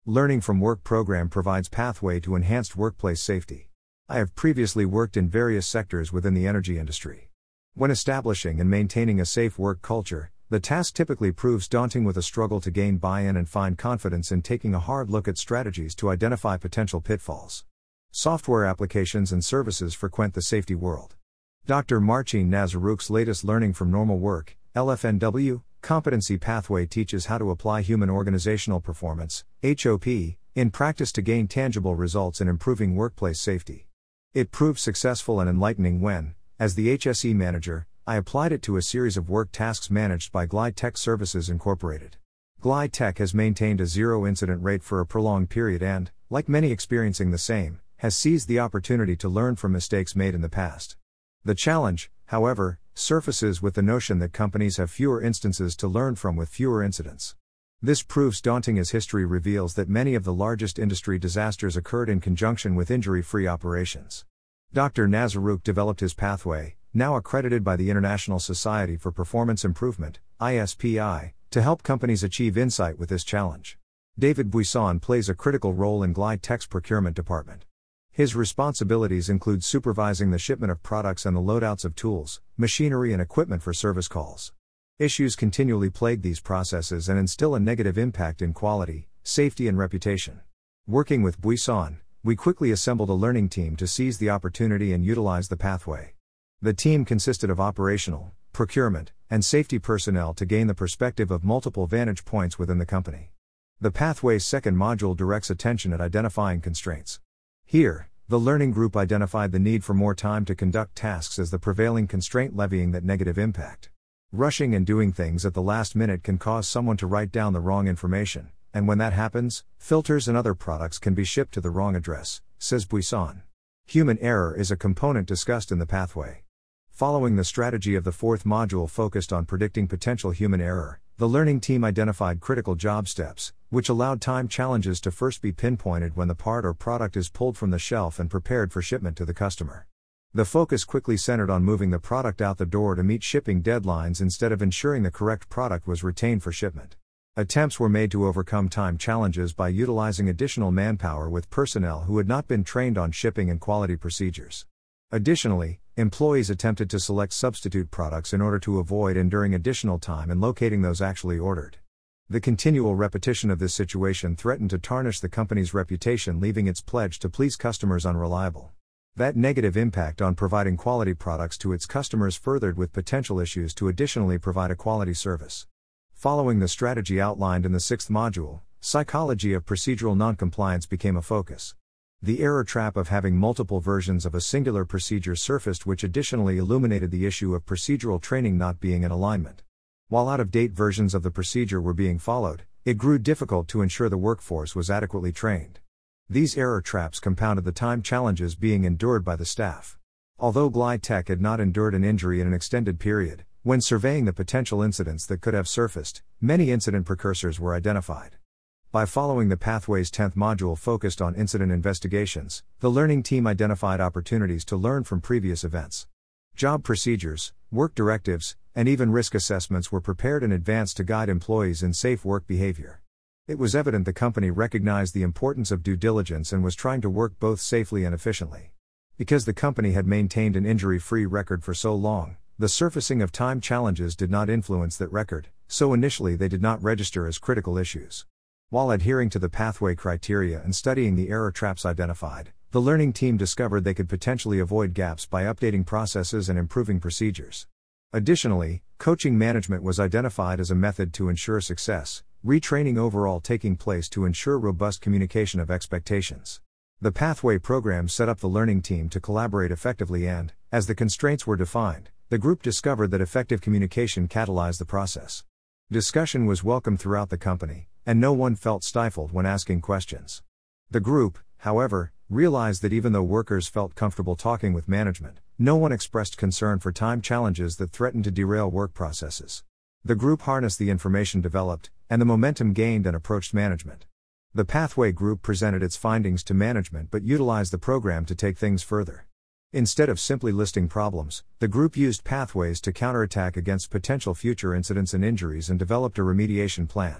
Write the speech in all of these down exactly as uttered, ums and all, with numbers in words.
Learning from Work program provides pathway to enhanced workplace safety. I have previously worked in various sectors within the energy industry. When establishing and maintaining a safe work culture, the task typically proves daunting, with a struggle to gain buy-in and find confidence in taking a hard look at strategies to identify potential pitfalls. Software applications and services frequent the safety world. Doctor Marcin Nazaruk's latest Learning from Normal Work, L F N W, competency pathway teaches how to apply human organizational performance, H O P, in practice to gain tangible results in improving workplace safety. It proved successful and enlightening when, as the H S E manager, I applied it to a series of work tasks managed by Glide Tech Services Incorporated. Glide Tech has maintained a zero incident rate for a prolonged period and, like many experiencing the same, has seized the opportunity to learn from mistakes made in the past. The challenge, however, surfaces with the notion that companies have fewer instances to learn from with fewer incidents. This proves daunting as history reveals that many of the largest industry disasters occurred in conjunction with injury-free operations. Doctor Nazaruk developed his pathway, now accredited by the International Society for Performance Improvement, I S P I, to help companies achieve insight with this challenge. David Buisson plays a critical role in Glide Tech's procurement department. His responsibilities include supervising the shipment of products and the loadouts of tools, machinery and equipment for service calls. Issues continually plague these processes and instill a negative impact in quality, safety and reputation. Working with Buisson, we quickly assembled a learning team to seize the opportunity and utilize the pathway. The team consisted of operational, procurement, and safety personnel to gain the perspective of multiple vantage points within the company. The pathway's second module directs attention at identifying constraints. Here, the learning group identified the need for more time to conduct tasks as the prevailing constraint, levying that negative impact. Rushing and doing things at the last minute can cause someone to write down the wrong information, and when that happens, filters and other products can be shipped to the wrong address, says Buisson. Human error is a component discussed in the pathway. Following the strategy of the fourth module focused on predicting potential human error, the learning team identified critical job steps, which allowed time challenges to first be pinpointed when the part or product is pulled from the shelf and prepared for shipment to the customer. The focus quickly centered on moving the product out the door to meet shipping deadlines instead of ensuring the correct product was retained for shipment. Attempts were made to overcome time challenges by utilizing additional manpower with personnel who had not been trained on shipping and quality procedures. Additionally, employees attempted to select substitute products in order to avoid enduring additional time in locating those actually ordered. The continual repetition of this situation threatened to tarnish the company's reputation, leaving its pledge to please customers unreliable. That negative impact on providing quality products to its customers furthered with potential issues to additionally provide a quality service. Following the strategy outlined in the sixth module, psychology of procedural noncompliance became a focus. The error trap of having multiple versions of a singular procedure surfaced, which additionally illuminated the issue of procedural training not being in alignment. While out-of-date versions of the procedure were being followed, it grew difficult to ensure the workforce was adequately trained. These error traps compounded the time challenges being endured by the staff. Although Glide Tech had not endured an injury in an extended period, when surveying the potential incidents that could have surfaced, many incident precursors were identified. By following the pathway's tenth module focused on incident investigations, the learning team identified opportunities to learn from previous events. Job procedures, work directives, and even risk assessments were prepared in advance to guide employees in safe work behavior. It was evident the company recognized the importance of due diligence and was trying to work both safely and efficiently. Because the company had maintained an injury-free record for so long, the surfacing of time challenges did not influence that record, so initially they did not register as critical issues. While adhering to the pathway criteria and studying the error traps identified, the learning team discovered they could potentially avoid gaps by updating processes and improving procedures. Additionally, coaching management was identified as a method to ensure success, retraining overall taking place to ensure robust communication of expectations. The pathway program set up the learning team to collaborate effectively and, as the constraints were defined, the group discovered that effective communication catalyzed the process. Discussion was welcome throughout the company, and no one felt stifled when asking questions. The group, however, realized that even though workers felt comfortable talking with management, no one expressed concern for time challenges that threatened to derail work processes. The group harnessed the information developed, and the momentum gained and approached management. The pathway group presented its findings to management but utilized the program to take things further. Instead of simply listing problems, the group used pathways to counterattack against potential future incidents and injuries and developed a remediation plan.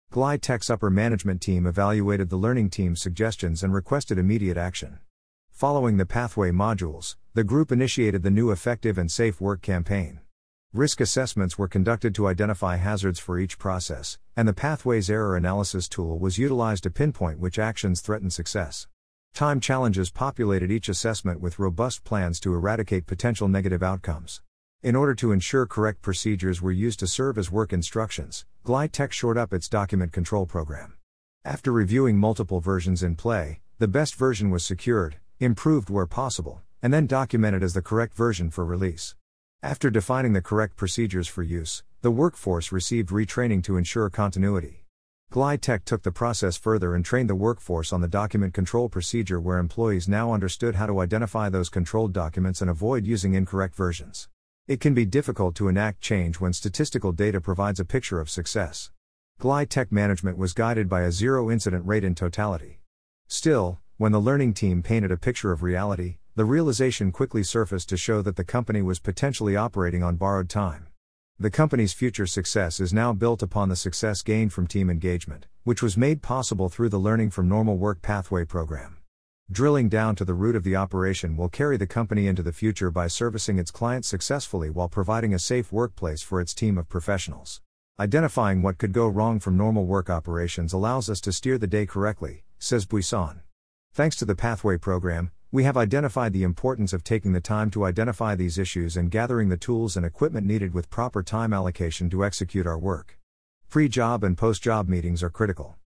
Glide Tech's upper management team evaluated the learning team's suggestions and requested immediate action. Following the pathway modules, the group initiated the new Effective and Safe Work campaign. Risk assessments were conducted to identify hazards for each process, and the Pathways error analysis tool was utilized to pinpoint which actions threaten success. Time challenges populated each assessment with robust plans to eradicate potential negative outcomes. In order to ensure correct procedures were used to serve as work instructions, Glide Tech shored up its document control program. After reviewing multiple versions in play, the best version was secured, improved where possible, and then documented as the correct version for release. After defining the correct procedures for use, the workforce received retraining to ensure continuity. Glide Tech took the process further and trained the workforce on the document control procedure, where employees now understood how to identify those controlled documents and avoid using incorrect versions. It can be difficult to enact change when statistical data provides a picture of success. Glide Tech management was guided by a zero incident rate in totality. Still, when the learning team painted a picture of reality, the realization quickly surfaced to show that the company was potentially operating on borrowed time. The company's future success is now built upon the success gained from team engagement, which was made possible through the Learning from Normal Work Pathway program. Drilling down to the root of the operation will carry the company into the future by servicing its clients successfully while providing a safe workplace for its team of professionals. Identifying what could go wrong from normal work operations allows us to steer the day correctly, says Buisson. Thanks to the Pathway program, we have identified the importance of taking the time to identify these issues and gathering the tools and equipment needed with proper time allocation to execute our work. Pre-job and post-job meetings are critical.